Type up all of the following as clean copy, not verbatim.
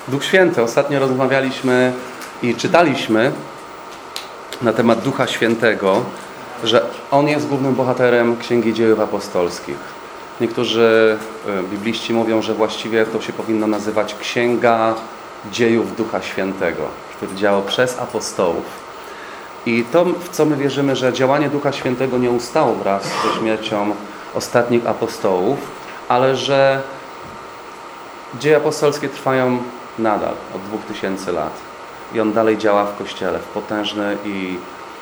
Duch Święty. Ostatnio rozmawialiśmy i czytaliśmy na temat Ducha Świętego, że On jest głównym bohaterem Księgi Dziejów Apostolskich. Niektórzy bibliści mówią, że właściwie to się powinno nazywać Księga Dziejów Ducha Świętego, który działał przez apostołów. I to, w co my wierzymy, że działanie Ducha Świętego nie ustało wraz ze śmiercią ostatnich apostołów, ale że dzieje apostolskie trwają nadal od 2000 lat. I on dalej działa w Kościele w potężny i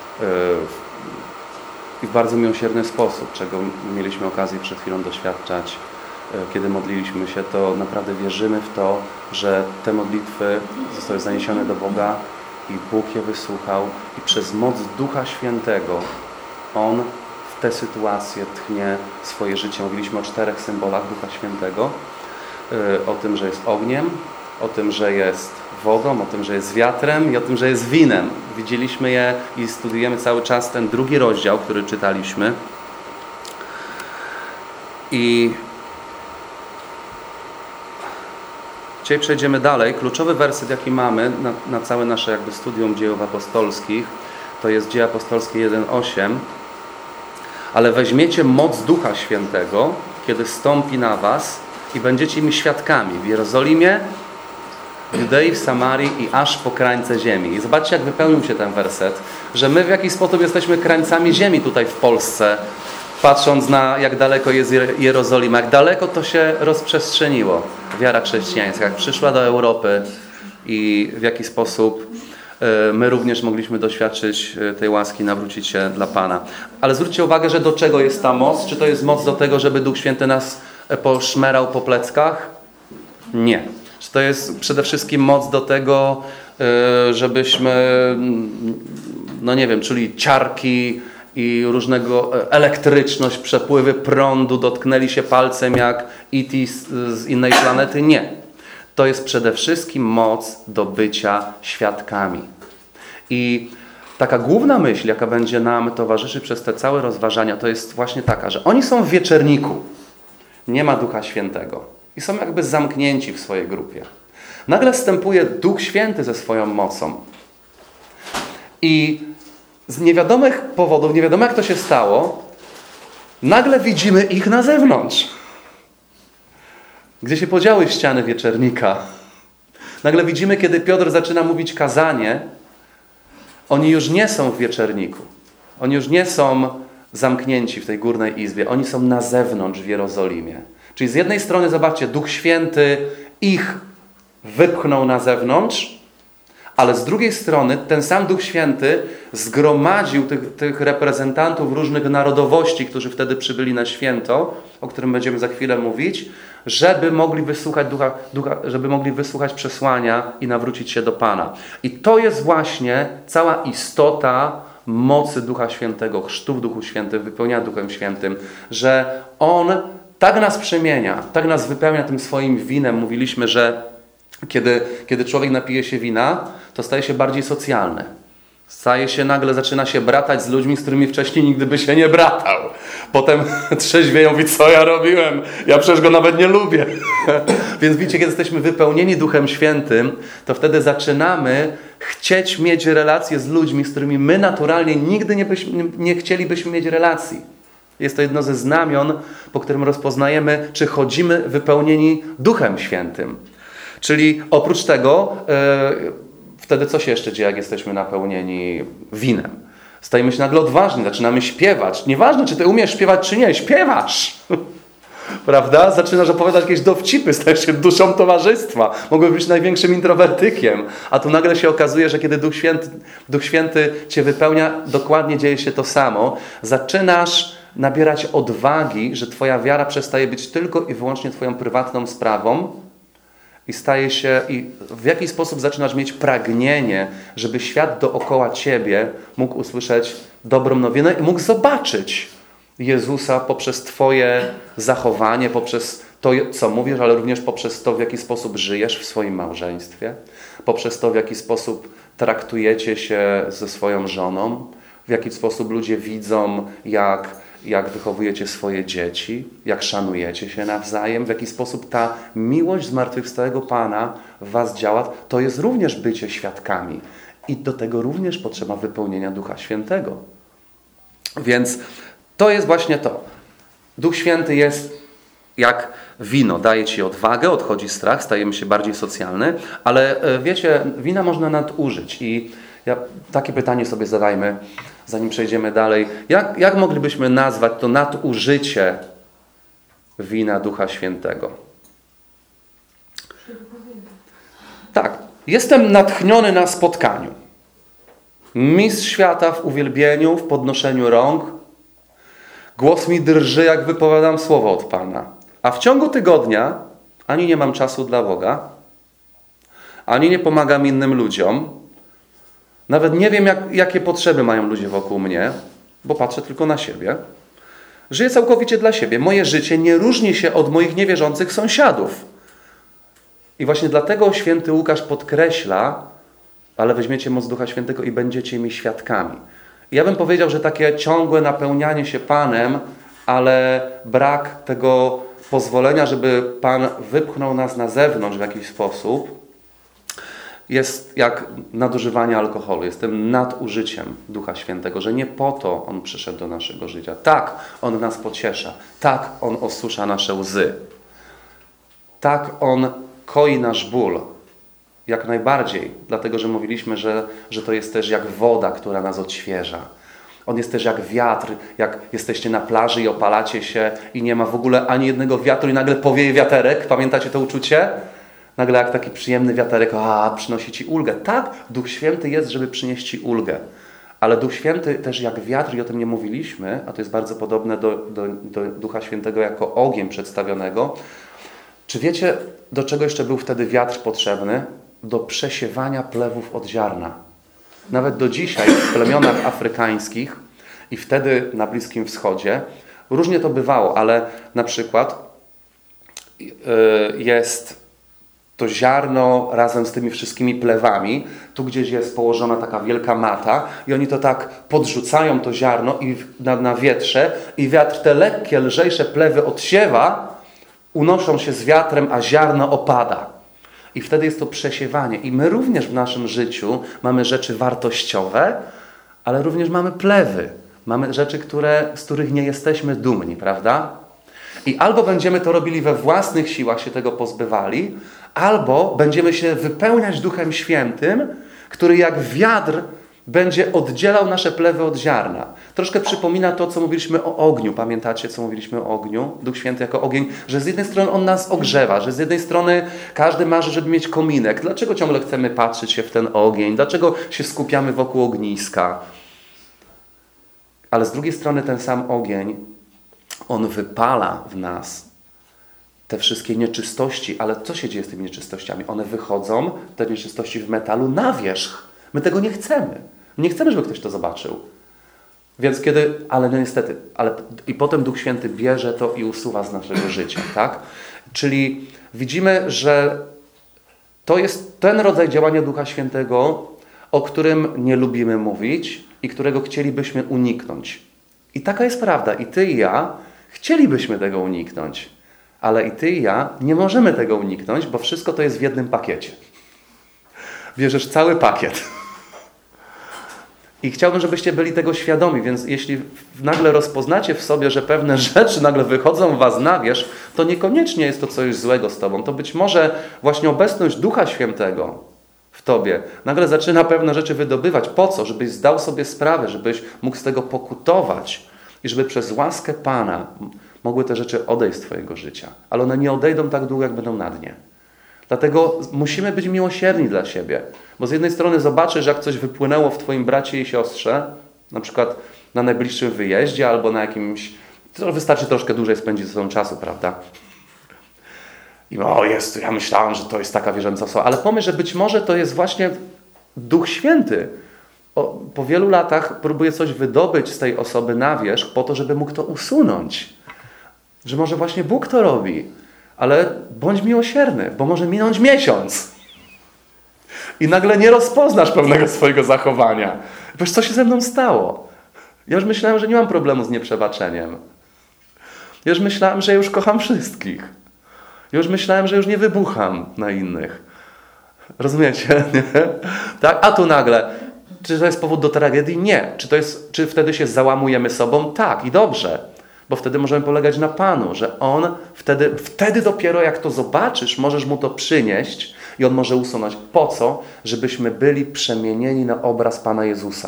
w bardzo miłosierny sposób, czego mieliśmy okazję przed chwilą doświadczać, kiedy modliliśmy się. To naprawdę wierzymy w to, że te modlitwy zostały zaniesione do Boga i Bóg je wysłuchał i przez moc Ducha Świętego On w te sytuacje tchnie swoje życie. Mówiliśmy o 4 symbolach Ducha Świętego. O tym, że jest ogniem, o tym, że jest wodą, o tym, że jest wiatrem i o tym, że jest winem. Widzieliśmy je i studiujemy cały czas ten 2 rozdział, który czytaliśmy. I dzisiaj przejdziemy dalej. Kluczowy werset, jaki mamy na całe nasze studium dziejów apostolskich, to jest Dzieje Apostolskie 1:8. Ale weźmiecie moc Ducha Świętego, kiedy stąpi na was i będziecie mi świadkami w Jerozolimie, w Judei, w Samarii i aż po krańce ziemi. I zobaczcie, jak wypełnił się ten werset, że my w jakiś sposób jesteśmy krańcami ziemi tutaj w Polsce, patrząc na jak daleko jest Jerozolima, jak daleko to się rozprzestrzeniło, wiara chrześcijańska, jak przyszła do Europy i w jaki sposób my również mogliśmy doświadczyć tej łaski, nawrócić się dla Pana. Ale zwróćcie uwagę, że do czego jest ta moc? Czy to jest moc do tego, żeby Duch Święty nas poszmerał po pleckach? Nie. Czy to jest przede wszystkim moc do tego, żebyśmy, czuli ciarki i różnego elektryczność, przepływy prądu, dotknęli się palcem jak E.T. z innej planety? Nie. To jest przede wszystkim moc do bycia świadkami. I taka główna myśl, jaka będzie nam towarzyszyć przez te całe rozważania, to jest właśnie taka, że oni są w wieczerniku. Nie ma Ducha Świętego. I są jakby zamknięci w swojej grupie. Nagle wstępuje Duch Święty ze swoją mocą. I z niewiadomych powodów, nie wiadomo jak to się stało, nagle widzimy ich na zewnątrz. Gdzie się podziały ściany wieczernika. Nagle widzimy, kiedy Piotr zaczyna mówić kazanie, oni już nie są w wieczerniku. Oni już nie są zamknięci w tej górnej izbie. Oni są na zewnątrz w Jerozolimie. Czyli z jednej strony, zobaczcie, Duch Święty ich wypchnął na zewnątrz, ale z drugiej strony ten sam Duch Święty zgromadził tych reprezentantów różnych narodowości, którzy wtedy przybyli na święto, o którym będziemy za chwilę mówić, żeby mogli wysłuchać żeby mogli wysłuchać przesłania i nawrócić się do Pana. I to jest właśnie cała istota mocy Ducha Świętego, chrztu w Duchu Świętym, wypełnienia Duchem Świętym, że On tak nas przemienia, tak nas wypełnia tym swoim winem. Mówiliśmy, że kiedy człowiek napije się wina, to staje się bardziej socjalny. Zaczyna się bratać z ludźmi, z którymi wcześniej nigdy by się nie bratał. Potem trzeźwieją, mówi, co ja robiłem? Ja przecież go nawet nie lubię. Więc widzicie, kiedy jesteśmy wypełnieni Duchem Świętym, to wtedy zaczynamy chcieć mieć relacje z ludźmi, z którymi my naturalnie nigdy nie chcielibyśmy mieć relacji. Jest to jedno ze znamion, po którym rozpoznajemy, czy chodzimy wypełnieni Duchem Świętym. Czyli oprócz tego, wtedy co się jeszcze dzieje, jak jesteśmy napełnieni winem? Stajemy się nagle odważni, zaczynamy śpiewać. Nieważne, czy ty umiesz śpiewać, czy nie, śpiewasz. Prawda? Zaczynasz opowiadać jakieś dowcipy, stajesz się duszą towarzystwa. Mogłeś być największym introwertykiem. A tu nagle się okazuje, że kiedy Duch Święty cię wypełnia, dokładnie dzieje się to samo. Zaczynasz nabierać odwagi, że twoja wiara przestaje być tylko i wyłącznie twoją prywatną sprawą i w jaki sposób zaczynasz mieć pragnienie, żeby świat dookoła ciebie mógł usłyszeć dobrą nowinę i mógł zobaczyć Jezusa poprzez twoje zachowanie, poprzez to, co mówisz, ale również poprzez to, w jaki sposób żyjesz w swoim małżeństwie, poprzez to, w jaki sposób traktujecie się ze swoją żoną, w jaki sposób ludzie widzą, jak wychowujecie swoje dzieci, jak szanujecie się nawzajem, w jaki sposób ta miłość zmartwychwstałego Pana w was działa, to jest również bycie świadkami. I do tego również potrzeba wypełnienia Ducha Świętego. Więc to jest właśnie to. Duch Święty jest jak wino. Daje ci odwagę, odchodzi strach, stajemy się bardziej socjalny, ale wiecie, wina można nadużyć. I takie pytanie sobie zadajmy, zanim przejdziemy dalej. Jak moglibyśmy nazwać to nadużycie wina Ducha Świętego? Tak. Jestem natchniony na spotkaniu. Mistrz świata w uwielbieniu, w podnoszeniu rąk. Głos mi drży, jak wypowiadam słowo od Pana. A w ciągu tygodnia ani nie mam czasu dla Boga, ani nie pomagam innym ludziom. Nawet nie wiem, jakie potrzeby mają ludzie wokół mnie, bo patrzę tylko na siebie. Żyję całkowicie dla siebie. Moje życie nie różni się od moich niewierzących sąsiadów. I właśnie dlatego święty Łukasz podkreśla, ale weźmiecie moc Ducha Świętego i będziecie mi świadkami. I ja bym powiedział, że takie ciągłe napełnianie się Panem, ale brak tego pozwolenia, żeby Pan wypchnął nas na zewnątrz w jakiś sposób, jest jak nadużywanie alkoholu. Jest tym nadużyciem Ducha Świętego, że nie po to On przyszedł do naszego życia. Tak, On nas pociesza. Tak, On osusza nasze łzy. Tak, On koi nasz ból. Jak najbardziej. Dlatego, że mówiliśmy, że to jest też jak woda, która nas odświeża. On jest też jak wiatr, jak jesteście na plaży i opalacie się i nie ma w ogóle ani jednego wiatru i nagle powieje wiaterek. Pamiętacie to uczucie? Nagle jak taki przyjemny wiaterek, przynosi ci ulgę. Tak, Duch Święty jest, żeby przynieść ci ulgę. Ale Duch Święty też jak wiatr, i o tym nie mówiliśmy, a to jest bardzo podobne do Ducha Świętego jako ogień przedstawionego. Czy wiecie, do czego jeszcze był wtedy wiatr potrzebny? Do przesiewania plewów od ziarna. Nawet do dzisiaj w plemionach afrykańskich i wtedy na Bliskim Wschodzie różnie to bywało, ale na przykład jest to ziarno razem z tymi wszystkimi plewami. Tu gdzieś jest położona taka wielka mata i oni to tak podrzucają to ziarno i na wietrze i wiatr te lekkie, lżejsze plewy odsiewa, unoszą się z wiatrem, a ziarno opada. I wtedy jest to przesiewanie. I my również w naszym życiu mamy rzeczy wartościowe, ale również mamy plewy. Mamy rzeczy, z których nie jesteśmy dumni, prawda? I albo będziemy to robili we własnych siłach, się tego pozbywali, albo będziemy się wypełniać Duchem Świętym, który jak wiatr będzie oddzielał nasze plewy od ziarna. Troszkę przypomina to, co mówiliśmy o ogniu. Pamiętacie, co mówiliśmy o ogniu? Duch Święty jako ogień, że z jednej strony On nas ogrzewa, że z jednej strony każdy marzy, żeby mieć kominek. Dlaczego ciągle chcemy patrzeć się w ten ogień? Dlaczego się skupiamy wokół ogniska? Ale z drugiej strony ten sam ogień, on wypala w nas te wszystkie nieczystości. Ale co się dzieje z tymi nieczystościami? One wychodzą, te nieczystości w metalu, na wierzch. My tego nie chcemy. Nie chcemy, żeby ktoś to zobaczył. Więc ale no niestety, i potem Duch Święty bierze to i usuwa z naszego życia, tak? Czyli widzimy, że to jest ten rodzaj działania Ducha Świętego, o którym nie lubimy mówić i którego chcielibyśmy uniknąć. I taka jest prawda. I ty i ja chcielibyśmy tego uniknąć. Ale i ty i ja nie możemy tego uniknąć, bo wszystko to jest w jednym pakiecie. Bierzesz cały pakiet. I chciałbym, żebyście byli tego świadomi, więc jeśli nagle rozpoznacie w sobie, że pewne rzeczy nagle wychodzą was na wierzch, to niekoniecznie jest to coś złego z tobą. To być może właśnie obecność Ducha Świętego w tobie nagle zaczyna pewne rzeczy wydobywać. Po co? Żebyś zdał sobie sprawę, żebyś mógł z tego pokutować i żeby przez łaskę Pana mogły te rzeczy odejść z twojego życia. Ale one nie odejdą tak długo, jak będą na dnie. Dlatego musimy być miłosierni dla siebie. Bo z jednej strony zobaczysz, jak coś wypłynęło w twoim bracie i siostrze, na przykład na najbliższym wyjeździe albo na jakimś... To wystarczy troszkę dłużej spędzić ze sobą czasu, prawda? I ja myślałem, że to jest taka wierząca osoba. Ale pomyśl, że być może to jest właśnie Duch Święty. Po wielu latach próbuje coś wydobyć z tej osoby na wierzch po to, żeby mógł to usunąć. Że może właśnie Bóg to robi. Ale bądź miłosierny, bo może minąć miesiąc. I nagle nie rozpoznasz pewnego swojego zachowania. Wiesz, co się ze mną stało? Ja już myślałem, że nie mam problemu z nieprzebaczeniem. Ja już myślałem, że już kocham wszystkich. Ja już myślałem, że już nie wybucham na innych. Rozumiecie? Nie? Tak? A tu nagle, czy to jest powód do tragedii? Nie. Czy wtedy się załamujemy sobą? Tak i dobrze. Bo wtedy możemy polegać na Panu, że On wtedy dopiero jak to zobaczysz, możesz Mu to przynieść i On może usunąć. Po co? Żebyśmy byli przemienieni na obraz Pana Jezusa.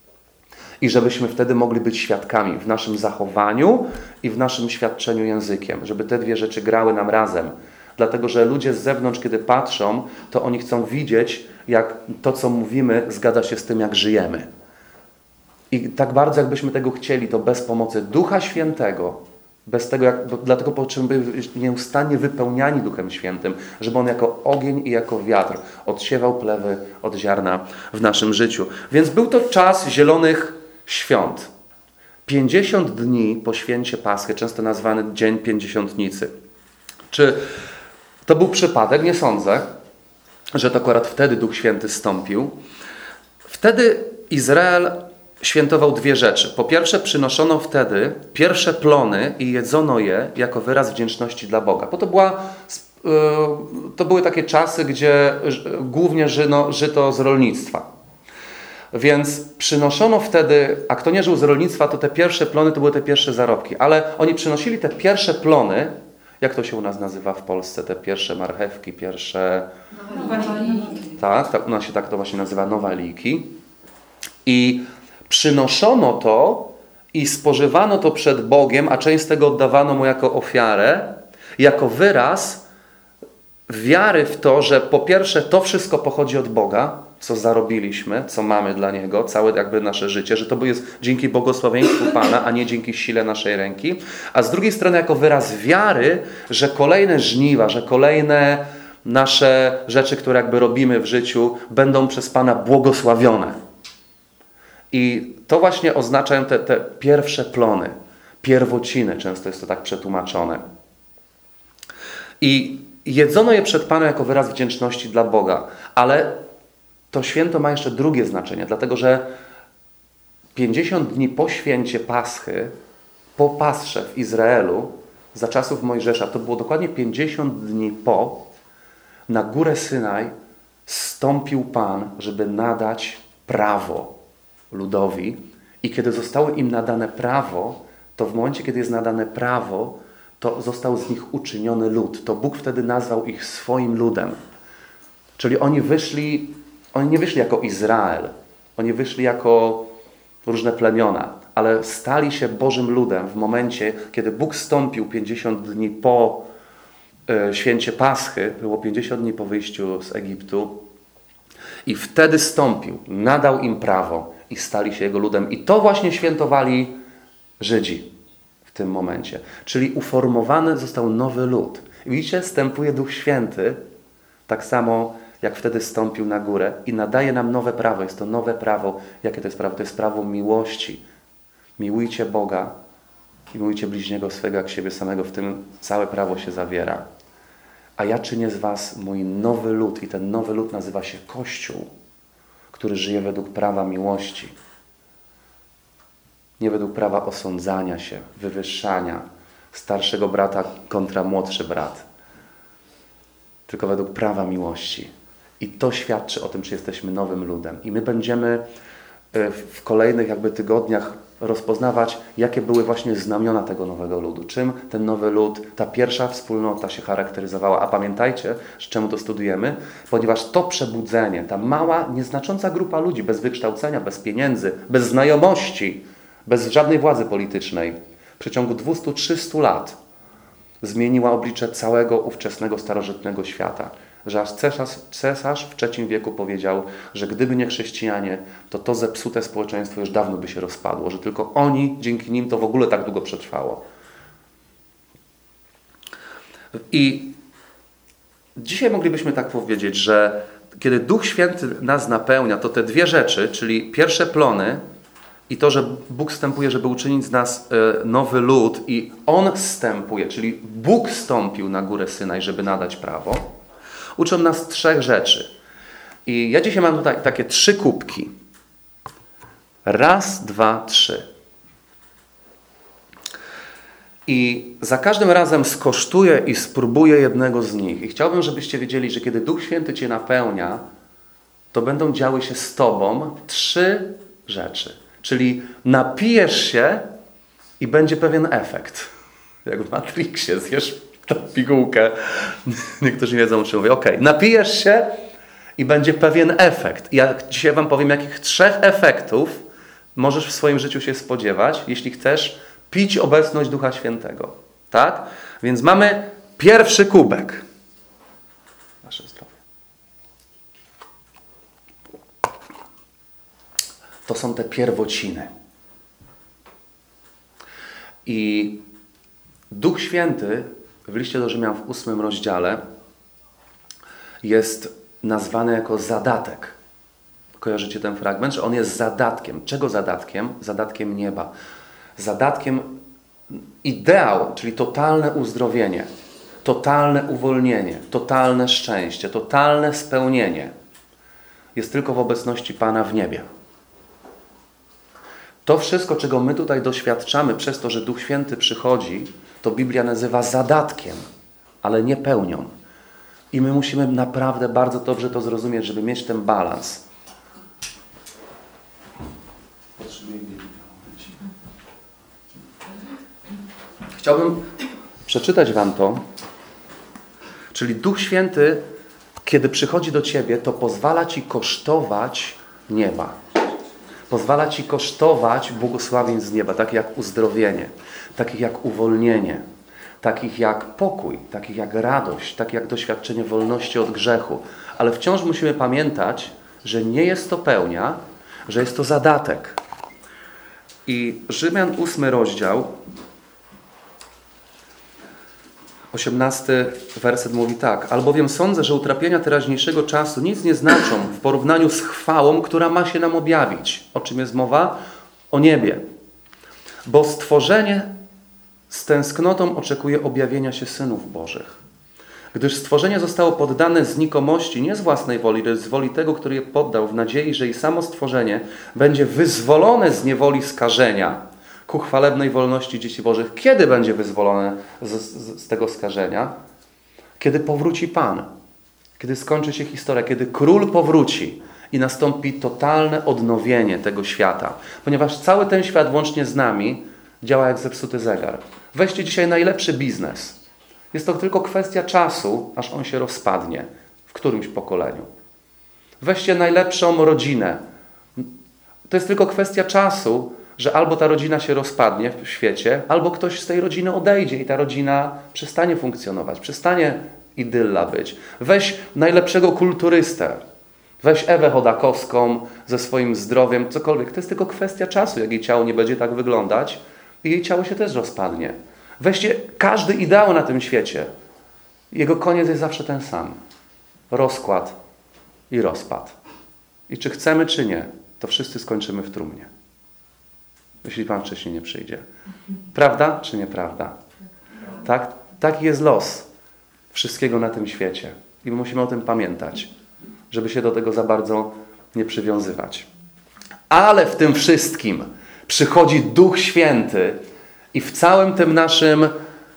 I żebyśmy wtedy mogli być świadkami w naszym zachowaniu i w naszym świadczeniu językiem. Żeby te dwie rzeczy grały nam razem. Dlatego, że ludzie z zewnątrz, kiedy patrzą, to oni chcą widzieć, jak to, co mówimy, zgadza się z tym, jak żyjemy. I tak bardzo, jakbyśmy tego chcieli, to bez pomocy Ducha Świętego, dlatego potrzebujemy być nieustannie wypełniani Duchem Świętym, żeby On jako ogień i jako wiatr odsiewał plewy od ziarna w naszym życiu. Więc był to czas zielonych świąt. 50 dni po święcie Paschy, często nazwany Dzień Pięćdziesiątnicy. Czy to był przypadek? Nie sądzę, że to akurat wtedy Duch Święty zstąpił. Wtedy Izrael świętował dwie rzeczy. Po pierwsze, przynoszono wtedy pierwsze plony i jedzono je jako wyraz wdzięczności dla Boga. Bo to były takie czasy, gdzie głównie żyto z rolnictwa. Więc przynoszono wtedy, a kto nie żył z rolnictwa, to te pierwsze plony to były te pierwsze zarobki. Ale oni przynosili te pierwsze plony, jak to się u nas nazywa w Polsce, te pierwsze marchewki, pierwsze... Nowaliki. Tak, u nas się tak to właśnie nazywa, nowaliki. I przynoszono to i spożywano to przed Bogiem, a część z tego oddawano Mu jako ofiarę, jako wyraz wiary w to, że po pierwsze to wszystko pochodzi od Boga, co zarobiliśmy, co mamy dla Niego, całe jakby nasze życie, że to jest dzięki błogosławieństwu Pana, a nie dzięki sile naszej ręki, a z drugiej strony jako wyraz wiary, że kolejne żniwa, że kolejne nasze rzeczy, które jakby robimy w życiu, będą przez Pana błogosławione. I to właśnie oznaczają te pierwsze plony, pierwociny, często jest to tak przetłumaczone. I jedzono je przed Panem jako wyraz wdzięczności dla Boga, ale to święto ma jeszcze drugie znaczenie, dlatego że 50 dni po święcie Paschy, po Pasrze w Izraelu, za czasów Mojżesza, to było dokładnie 50 dni na górę Synaj zstąpił Pan, żeby nadać prawo ludowi. I kiedy zostało im nadane prawo, to w momencie, kiedy jest nadane prawo, to został z nich uczyniony lud. To Bóg wtedy nazwał ich swoim ludem. Czyli oni nie wyszli jako Izrael. Oni wyszli jako różne plemiona, ale stali się Bożym ludem w momencie, kiedy Bóg zstąpił 50 dni po święcie Paschy, było 50 dni po wyjściu z Egiptu i wtedy stąpił, nadał im prawo i stali się Jego ludem. I to właśnie świętowali Żydzi w tym momencie. Czyli uformowany został nowy lud. I widzicie, wstępuje Duch Święty, tak samo jak wtedy stąpił na górę i nadaje nam nowe prawo. Jest to nowe prawo. Jakie to jest prawo? To jest prawo miłości. Miłujcie Boga i miłujcie bliźniego swego jak siebie samego. W tym całe prawo się zawiera. A ja czynię z was mój nowy lud i ten nowy lud nazywa się Kościół, który żyje według prawa miłości. Nie według prawa osądzania się, wywyższania starszego brata kontra młodszy brat, tylko według prawa miłości. I to świadczy o tym, czy jesteśmy nowym ludem. I my będziemy w kolejnych jakby tygodniach rozpoznawać, jakie były właśnie znamiona tego nowego ludu. Czym ten nowy lud, ta pierwsza wspólnota się charakteryzowała. A pamiętajcie, czemu to studujemy? Ponieważ to przebudzenie, ta mała, nieznacząca grupa ludzi bez wykształcenia, bez pieniędzy, bez znajomości, bez żadnej władzy politycznej, w przeciągu 200-300 lat zmieniła oblicze całego ówczesnego starożytnego świata. Że aż cesarz w III wieku powiedział, że gdyby nie chrześcijanie, to zepsute społeczeństwo już dawno by się rozpadło, że tylko oni, dzięki nim to w ogóle tak długo przetrwało. I dzisiaj moglibyśmy tak powiedzieć, że kiedy Duch Święty nas napełnia, to te dwie rzeczy, czyli pierwsze plony i to, że Bóg wstępuje, żeby uczynić z nas nowy lud i On wstępuje, czyli Bóg wstąpił na górę Synaj, żeby nadać prawo, uczą nas trzech rzeczy. I ja dzisiaj mam tutaj takie 3 kubki. 1, 2, 3. I za każdym razem skosztuję i spróbuję jednego z nich. I chciałbym, żebyście wiedzieli, że kiedy Duch Święty cię napełnia, to będą działy się z tobą 3 rzeczy. Czyli napijesz się i będzie pewien efekt. Jak w Matrixie, zjesz tę pigułkę. Niektórzy nie wiedzą, o czym mówię. Okej, napijesz się i będzie pewien efekt. Ja dzisiaj wam powiem, jakich 3 efektów możesz w swoim życiu się spodziewać, jeśli chcesz pić obecność Ducha Świętego. Tak? Więc mamy pierwszy kubek. Wasze zdrowie. To są te pierwociny. I Duch Święty w liście do Rzymian w 8 rozdziale jest nazwany jako zadatek. Kojarzycie ten fragment? Że on jest zadatkiem. Czego zadatkiem? Zadatkiem nieba. Zadatkiem ideał, czyli totalne uzdrowienie, totalne uwolnienie, totalne szczęście, totalne spełnienie jest tylko w obecności Pana w niebie. To wszystko, czego my tutaj doświadczamy przez to, że Duch Święty przychodzi, to Biblia nazywa zadatkiem, ale nie pełnią. I my musimy naprawdę bardzo dobrze to zrozumieć, żeby mieć ten balans. Chciałbym przeczytać wam to. Czyli Duch Święty, kiedy przychodzi do ciebie, to pozwala ci kosztować nieba. Pozwala ci kosztować błogosławieństw z nieba, takich jak uzdrowienie, takich jak uwolnienie, takich jak pokój, takich jak radość, takich jak doświadczenie wolności od grzechu. Ale wciąż musimy pamiętać, że nie jest to pełnia, że jest to zadatek. I Rzymian 8 rozdział, 18 werset mówi tak. Albowiem sądzę, że utrapienia teraźniejszego czasu nic nie znaczą w porównaniu z chwałą, która ma się nam objawić. O czym jest mowa? O niebie. Bo stworzenie z tęsknotą oczekuje objawienia się synów Bożych. Gdyż stworzenie zostało poddane znikomości nie z własnej woli, lecz z woli tego, który je poddał, w nadziei, że i samo stworzenie będzie wyzwolone z niewoli skażenia ku chwalebnej wolności dzieci Bożych. Kiedy będzie wyzwolone z tego skażenia? Kiedy powróci Pan. Kiedy skończy się historia. Kiedy Król powróci i nastąpi totalne odnowienie tego świata. Ponieważ cały ten świat, łącznie z nami, działa jak zepsuty zegar. Weźcie dzisiaj najlepszy biznes. Jest to tylko kwestia czasu, aż on się rozpadnie w którymś pokoleniu. Weźcie najlepszą rodzinę. To jest tylko kwestia czasu, że albo ta rodzina się rozpadnie w świecie, albo ktoś z tej rodziny odejdzie i ta rodzina przestanie funkcjonować, przestanie idylla być. Weź najlepszego kulturystę, weź Ewę Chodakowską ze swoim zdrowiem, cokolwiek. To jest tylko kwestia czasu, jak jej ciało nie będzie tak wyglądać i jej ciało się też rozpadnie. Weźcie każdy ideał na tym świecie. Jego koniec jest zawsze ten sam. Rozkład i rozpad. I czy chcemy, czy nie, to wszyscy skończymy w trumnie. Jeśli Pan wcześniej nie przyjdzie. Prawda czy nieprawda? Tak? Taki jest los wszystkiego na tym świecie. I my musimy o tym pamiętać, żeby się do tego za bardzo nie przywiązywać. Ale w tym wszystkim przychodzi Duch Święty i w całym tym naszym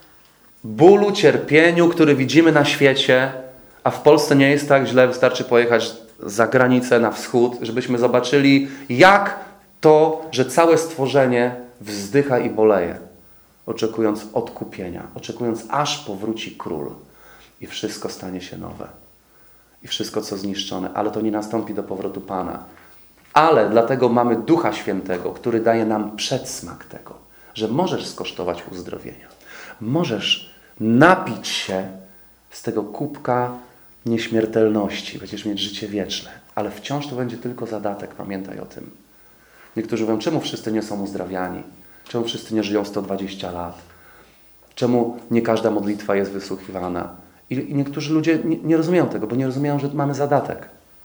bólu, cierpieniu, który widzimy na świecie, a w Polsce nie jest tak źle, wystarczy pojechać za granicę na wschód, żebyśmy zobaczyli, jak to, że całe stworzenie wzdycha i boleje, oczekując odkupienia, oczekując, aż powróci Król i wszystko stanie się nowe. I wszystko, co zniszczone. Ale to nie nastąpi do powrotu Pana. Ale dlatego mamy Ducha Świętego, który daje nam przedsmak tego, że możesz skosztować uzdrowienia. Możesz napić się z tego kubka nieśmiertelności. Będziesz mieć życie wieczne. Ale wciąż to będzie tylko zadatek. Pamiętaj o tym. Niektórzy mówią, czemu wszyscy nie są uzdrawiani? Czemu wszyscy nie żyją 120 lat? Czemu nie każda modlitwa jest wysłuchiwana? I niektórzy ludzie nie rozumieją tego, bo nie rozumieją, że mamy zadatek.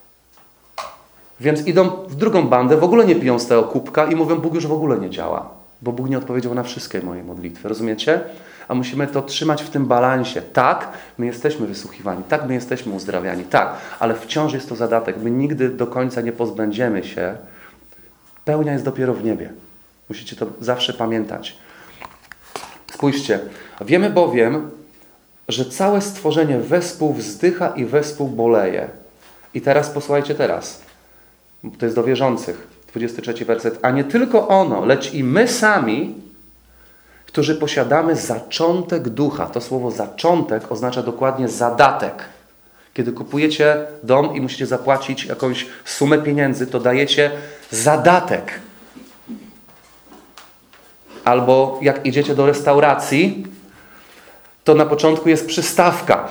Więc idą w drugą bandę, w ogóle nie piją z tego kubka i mówią, Bóg już w ogóle nie działa. Bo Bóg nie odpowiedział na wszystkie moje modlitwy. Rozumiecie? A musimy to trzymać w tym balansie. Tak, my jesteśmy wysłuchiwani. Tak, my jesteśmy uzdrawiani. Tak, ale wciąż jest to zadatek. My nigdy do końca nie pozbędziemy się. Pełnia jest dopiero w niebie. Musicie to zawsze pamiętać. Spójrzcie, wiemy bowiem, że całe stworzenie wespół wzdycha i wespół boleje. I teraz posłuchajcie teraz. To jest do wierzących. 23 werset. A nie tylko ono, lecz i my sami, którzy posiadamy zaczątek ducha. To słowo zaczątek oznacza dokładnie zadatek. Kiedy kupujecie dom i musicie zapłacić jakąś sumę pieniędzy, to dajecie zadatek. Albo jak idziecie do restauracji, to na początku jest przystawka.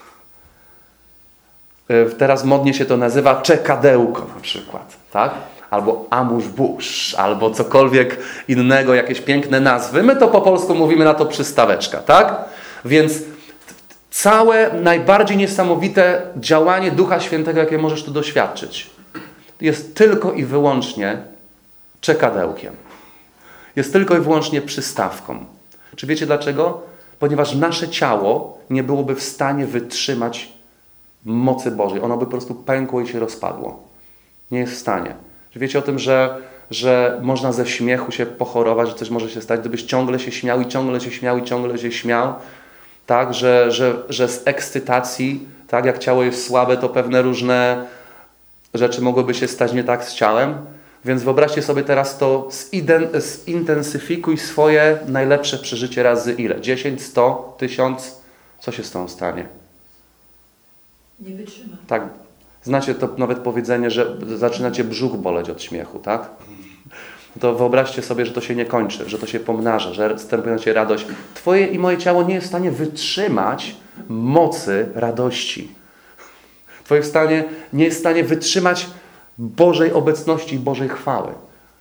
Teraz modnie się to nazywa czekadełko na przykład, tak? Albo amuse-bouche, albo cokolwiek innego, jakieś piękne nazwy. My to po polsku mówimy na to przystaweczka, tak? Więc całe najbardziej niesamowite działanie Ducha Świętego, jakie możesz tu doświadczyć, jest tylko i wyłącznie czekadełkiem. Jest tylko i wyłącznie przystawką. Czy wiecie dlaczego? Ponieważ nasze ciało nie byłoby w stanie wytrzymać mocy Bożej. Ono by po prostu pękło i się rozpadło. Nie jest w stanie. Czy wiecie o tym, że można ze śmiechu się pochorować, że coś może się stać, gdybyś ciągle się śmiał i ciągle się śmiał i ciągle się śmiał, tak, że z ekscytacji, tak, jak ciało jest słabe, to pewne różne rzeczy mogłyby się stać nie tak z ciałem. Więc wyobraźcie sobie teraz to, zintensyfikuj swoje najlepsze przeżycie razy ile? 10, 100, 1000? Co się z tą stanie? Nie wytrzyma. Tak, znacie to nawet powiedzenie, że zaczyna cię brzuch boleć od śmiechu, tak? To wyobraźcie sobie, że to się nie kończy, że to się pomnaża, że wstępuje na ciebie radość. Twoje i moje ciało nie jest w stanie wytrzymać mocy radości. Twoje stanie nie jest w stanie wytrzymać Bożej obecności i Bożej chwały.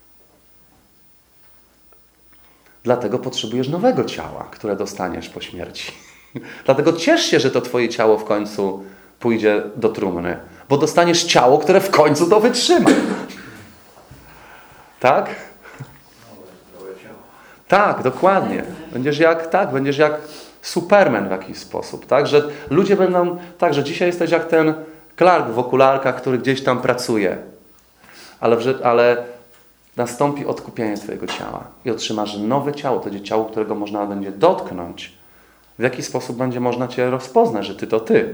Dlatego potrzebujesz nowego ciała, które dostaniesz po śmierci. Dlatego ciesz się, że to twoje ciało w końcu pójdzie do trumny, bo dostaniesz ciało, które w końcu to wytrzyma. Tak? Tak, dokładnie. Będziesz jak Superman w jakiś sposób. Tak? Że ludzie będą, tak, że dzisiaj jesteś jak ten Clark w okularkach, który gdzieś tam pracuje. Ale nastąpi odkupienie twojego ciała i otrzymasz nowe ciało. To będzie ciało, którego można będzie dotknąć. W jaki sposób będzie można cię rozpoznać, że ty to ty.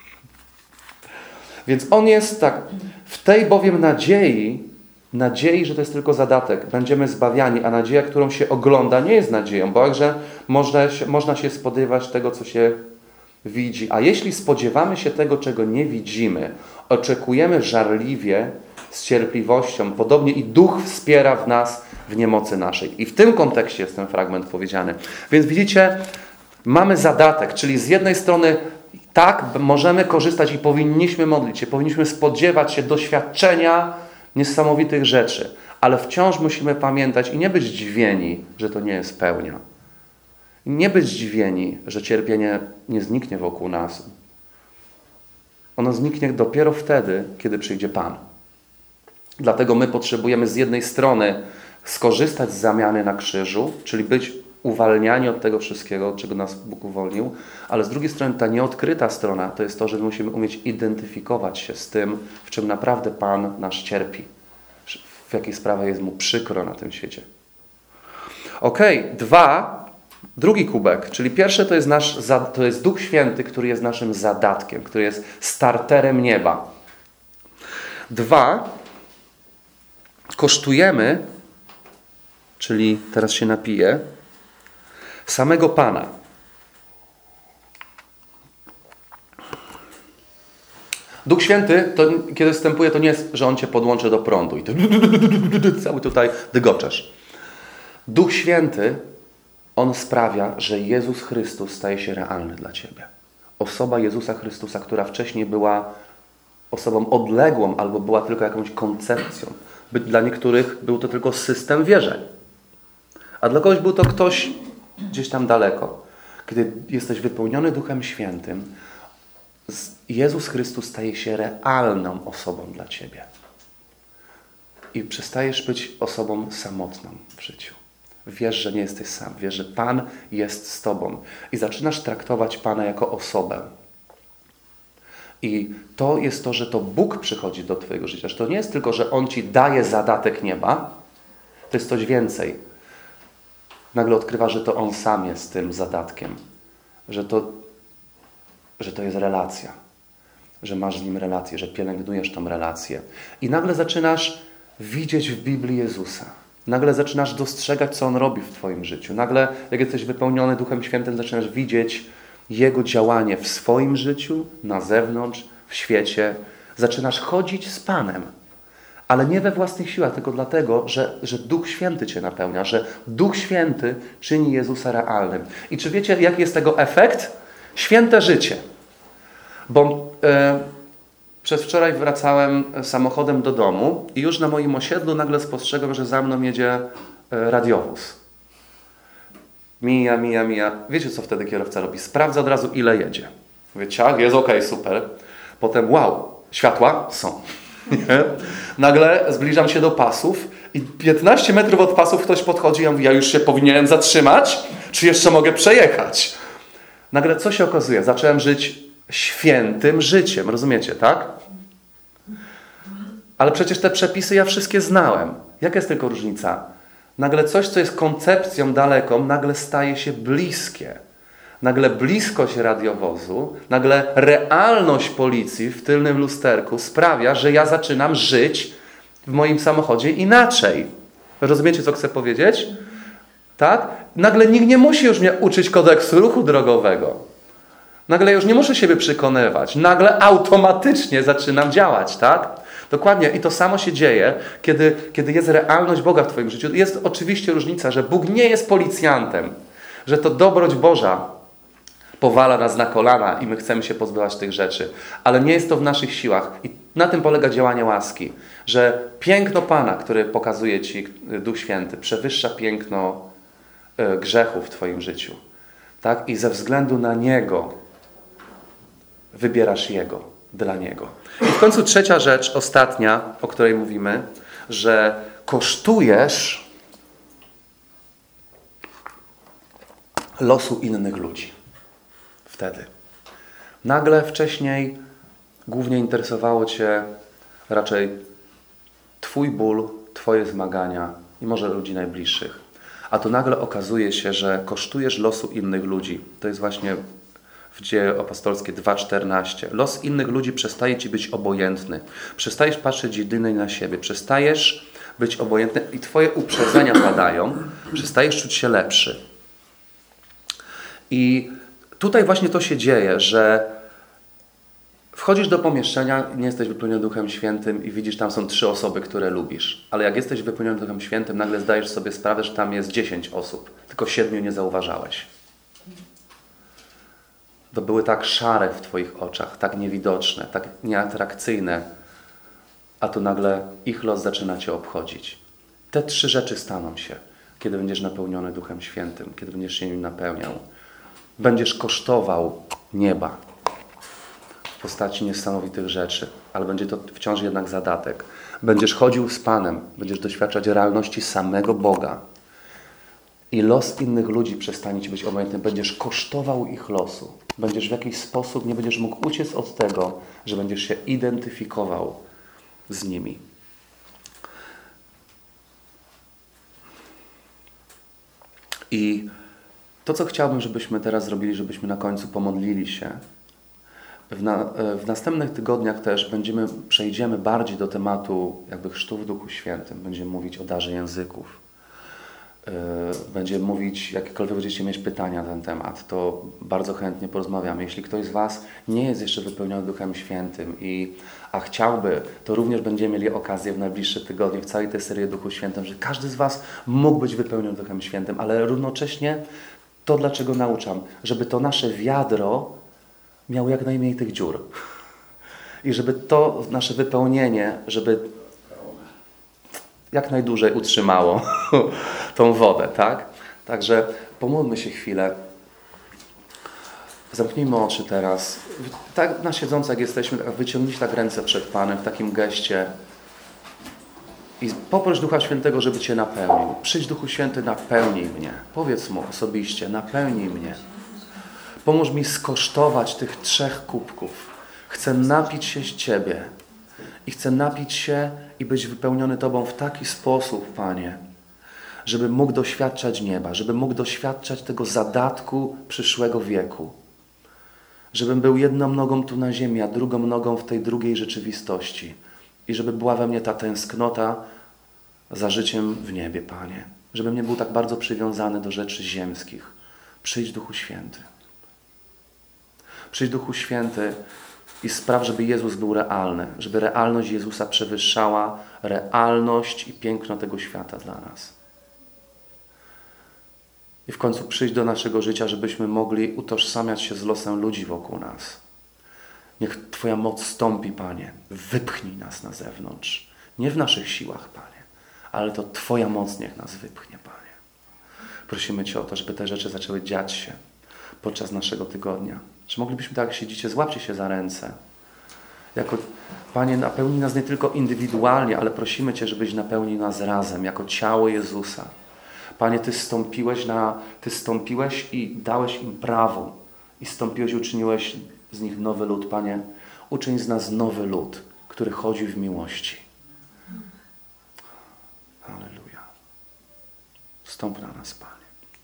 Więc on jest tak, w tej bowiem nadziei, że to jest tylko zadatek, będziemy zbawiani, a nadzieja, którą się ogląda, nie jest nadzieją, bo jakże można się spodziewać tego, co się widzi. A jeśli spodziewamy się tego, czego nie widzimy, oczekujemy żarliwie, z cierpliwością, podobnie i Duch wspiera w nas w niemocy naszej. I w tym kontekście jest ten fragment powiedziany. Więc widzicie, mamy zadatek, czyli z jednej strony tak, możemy korzystać i powinniśmy modlić się, powinniśmy spodziewać się doświadczenia niesamowitych rzeczy, ale wciąż musimy pamiętać i nie być zdziwieni, że to nie jest pełnia. I nie być zdziwieni, że cierpienie nie zniknie wokół nas. Ono zniknie dopiero wtedy, kiedy przyjdzie Pan. Dlatego my potrzebujemy z jednej strony skorzystać z zamiany na krzyżu, czyli być uwalniani od tego wszystkiego, od czego nas Bóg uwolnił, ale z drugiej strony ta nieodkryta strona to jest to, że musimy umieć identyfikować się z tym, w czym naprawdę Pan nasz cierpi. W jakiej sprawie jest Mu przykro na tym świecie. Drugi kubek, czyli pierwsze to jest Duch Święty, który jest naszym zadatkiem, który jest starterem nieba. 2, kosztujemy, czyli teraz się napiję, samego Pana. Duch Święty, to kiedy wstępuje, to nie jest, że On cię podłączy do prądu i cały tutaj dygoczesz. Duch Święty, On sprawia, że Jezus Chrystus staje się realny dla ciebie. Osoba Jezusa Chrystusa, która wcześniej była osobą odległą albo była tylko jakąś koncepcją. Dla niektórych był to tylko system wierzeń. A dla kogoś był to ktoś gdzieś tam daleko. Kiedy jesteś wypełniony Duchem Świętym, Jezus Chrystus staje się realną osobą dla ciebie. I przestajesz być osobą samotną w życiu. Wiesz, że nie jesteś sam. Wiesz, że Pan jest z tobą. I zaczynasz traktować Pana jako osobę. I to jest to, że to Bóg przychodzi do twojego życia. Że to nie jest tylko, że On ci daje zadatek nieba. To jest coś więcej. nagle odkrywa, że to on sam jest tym zadatkiem. Że to jest relacja. Że masz z nim relację, że pielęgnujesz tą relację. I nagle zaczynasz widzieć w Biblii Jezusa. Nagle zaczynasz dostrzegać, co On robi w twoim życiu. Nagle, jak jesteś wypełniony Duchem Świętym, zaczynasz widzieć Jego działanie w swoim życiu, na zewnątrz, w świecie. Zaczynasz chodzić z Panem. Ale nie we własnych siłach, tylko dlatego, że Duch Święty cię napełnia, że Duch Święty czyni Jezusa realnym. I czy wiecie, jaki jest tego efekt? Święte życie. Bo przedwczoraj wracałem samochodem do domu i już na moim osiedlu nagle spostrzegłem, że za mną jedzie radiowóz. Mija. Wiecie, co wtedy kierowca robi? Sprawdza od razu, ile jedzie. Mówię, ciach, jest okej, super. Potem, wow, światła są. Nie? Nagle zbliżam się do pasów i 15 metrów od pasów ktoś podchodzi i ja mówię, ja już się powinienem zatrzymać? Czy jeszcze mogę przejechać? Nagle co się okazuje? Zacząłem żyć świętym życiem, rozumiecie, tak? Ale przecież te przepisy ja wszystkie znałem. Jaka jest tylko różnica? Nagle coś, co jest koncepcją daleką, nagle staje się bliskie. Nagle bliskość radiowozu, nagle realność policji w tylnym lusterku sprawia, że ja zaczynam żyć w moim samochodzie inaczej. Rozumiecie, co chcę powiedzieć? Tak? Nagle nikt nie musi już mnie uczyć kodeksu ruchu drogowego. Nagle już nie muszę siebie przekonywać. Nagle automatycznie zaczynam działać, tak? Dokładnie. I to samo się dzieje, kiedy jest realność Boga w twoim życiu. Jest oczywiście różnica, że Bóg nie jest policjantem. Że to dobroć Boża powala nas na kolana i my chcemy się pozbywać tych rzeczy. Ale nie jest to w naszych siłach. I na tym polega działanie łaski. Że piękno Pana, który pokazuje ci Duch Święty, przewyższa piękno grzechu w twoim życiu. Tak? I ze względu na Niego wybierasz Jego, dla Niego. I w końcu trzecia rzecz, ostatnia, o której mówimy, że kosztujesz losu innych ludzi. Wtedy. Nagle wcześniej głównie interesowało cię raczej twój ból, twoje zmagania i może ludzi najbliższych. A tu nagle okazuje się, że kosztujesz losu innych ludzi. To jest właśnie w Dzieje Apostolskie 2:14. Los innych ludzi przestaje ci być obojętny. Przestajesz patrzeć jedynie na siebie. Przestajesz być obojętny i twoje uprzedzenia padają. Przestajesz czuć się lepszy. I tutaj właśnie to się dzieje, że wchodzisz do pomieszczenia, nie jesteś wypełniony Duchem Świętym i widzisz, tam są 3 osoby, które lubisz. Ale jak jesteś wypełniony Duchem Świętym, nagle zdajesz sobie sprawę, że tam jest 10 osób. Tylko 7 nie zauważałeś. To były tak szare w twoich oczach, tak niewidoczne, tak nieatrakcyjne. A tu nagle ich los zaczyna cię obchodzić. Te 3 rzeczy staną się, kiedy będziesz napełniony Duchem Świętym, kiedy będziesz się nim napełniał. Będziesz kosztował nieba w postaci niesamowitych rzeczy, ale będzie to wciąż jednak zadatek. Będziesz chodził z Panem, będziesz doświadczać realności samego Boga i los innych ludzi przestanie ci być obojętny. Będziesz kosztował ich losu. Będziesz w jakiś sposób, nie będziesz mógł uciec od tego, że będziesz się identyfikował z nimi. I to, co chciałbym, żebyśmy teraz zrobili, żebyśmy na końcu pomodlili się. W następnych tygodniach też przejdziemy bardziej do tematu jakby chrztu w Duchu Świętym. Będziemy mówić o darze języków. Będziemy mówić, jakiekolwiek będziecie mieć pytania na ten temat, to bardzo chętnie porozmawiamy. Jeśli ktoś z was nie jest jeszcze wypełniony Duchem Świętym, a chciałby, to również będziemy mieli okazję w najbliższych tygodniach, w całej tej serii Duchu Świętym, że każdy z was mógł być wypełniony Duchem Świętym, ale równocześnie to, dlaczego nauczam, żeby to nasze wiadro miało jak najmniej tych dziur. I żeby to nasze wypełnienie, żeby jak najdłużej utrzymało tą wodę, tak? Także pomódlmy się chwilę. Zamknijmy oczy teraz. Tak na siedząco jak jesteśmy, tak wyciągnijcie tak ręce przed Panem w takim geście i poproś Ducha Świętego, żeby Cię napełnił. Przyjdź, Duchu Święty, napełnij mnie. Powiedz Mu osobiście, napełnij mnie. Pomóż mi skosztować tych 3 kubków. Chcę napić się z Ciebie. I chcę napić się i być wypełniony Tobą w taki sposób, Panie, Żebym mógł doświadczać nieba, żebym mógł doświadczać tego zadatku przyszłego wieku. Żebym był jedną nogą tu na ziemi, a drugą nogą w tej drugiej rzeczywistości. I żeby była we mnie ta tęsknota za życiem w niebie, Panie. Żebym nie był tak bardzo przywiązany do rzeczy ziemskich. Przyjdź, Duchu Święty. Przyjdź, Duchu Święty, i spraw, żeby Jezus był realny. Żeby realność Jezusa przewyższała realność i piękno tego świata dla nas. I w końcu przyjdź do naszego życia, żebyśmy mogli utożsamiać się z losem ludzi wokół nas. Niech Twoja moc stąpi, Panie. Wypchnij nas na zewnątrz. Nie w naszych siłach, Panie, ale to Twoja moc niech nas wypchnie, Panie. Prosimy Cię o to, żeby te rzeczy zaczęły dziać się podczas naszego tygodnia. Że moglibyśmy tak jak siedzicie, złapcie się za ręce. Panie, napełnij nas nie tylko indywidualnie, ale prosimy Cię, żebyś napełnił nas razem, jako ciało Jezusa. Panie, Ty stąpiłeś i dałeś im prawo. I stąpiłeś i uczyniłeś z nich nowy lud. Panie, uczyń z nas nowy lud, który chodzi w miłości. Halleluja. Wstąp na nas, Panie.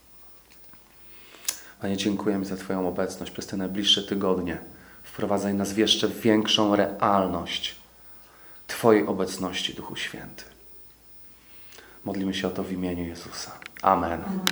Panie, dziękujemy za Twoją obecność przez te najbliższe tygodnie. Wprowadzaj nas w jeszcze większą realność Twojej obecności, Duchu Święty. Modlimy się o to w imieniu Jezusa. Amen.